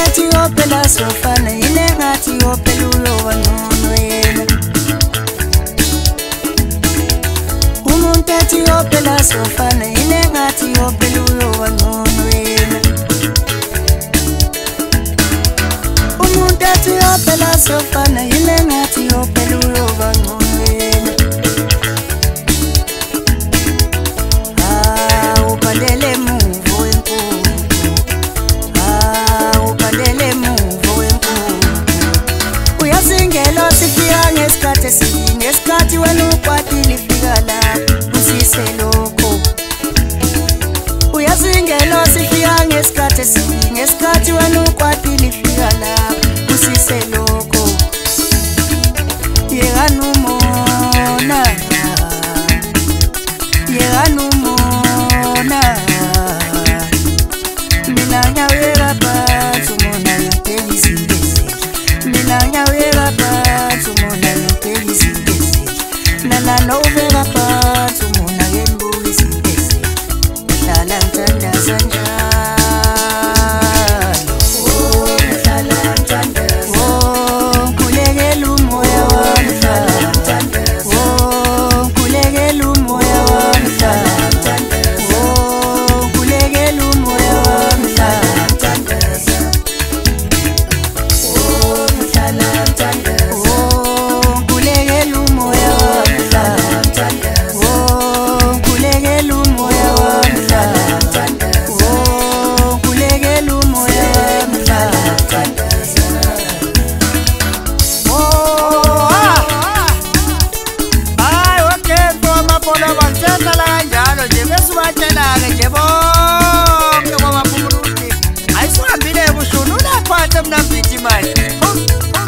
ethi ophela sofana yile ngathi ophela uyoba ngcono yena. Umuntu ethi ophela sofana yile ngathi ophela uyoba ngcono yena. Umuntu ethi ophela sofana yile ngathi ophela uyoba ngcono yena. Upandele muvo wenkukhu, upandele muvo wenkukhu. Uyazingelo sifika ngesikhathi esinye, ngesikhathi wena ukwatile fika la usise lokho. Uyazingelo sifika ngesikhathi esinye, ngesikhathi wena ukwatile fika la usise lokho. Yeganumona, yeganumona. Mina nyawela phansi umona ngempela izinto ezinhle. Mina nyawela phansi umona ngempela izinto ezinhle. Nalana ubeka phansi umona ngembuka izinto ezinhle. Ngihlala ngithandaza njalo. Oh, ngihlala ngithandaza. Oh, ngikhulekela umoya wami ngihlala ngithandaza. Oh, ngikhulekela umoya wami ngihlala ngithandaza. Oh, ngikhulekela umoya wami ngihlala ngithandaza. Oh, ngihlala ngithandaza. Oh, ngikhulekela umoya wami ngihlala ngithandaza. Oh, ngikhulekela umoya wami ngihlala ngithandaza. Oh, ngikhulekela umoya wami ngihlala ngithandaza. Hayi okay mfowamaphola bangitshela kanjalo nje bese ubatshela-ke nje bonke kwamaphumuntu ukuthi ayisuhambile ebushuni unaphansi emnambithi manje.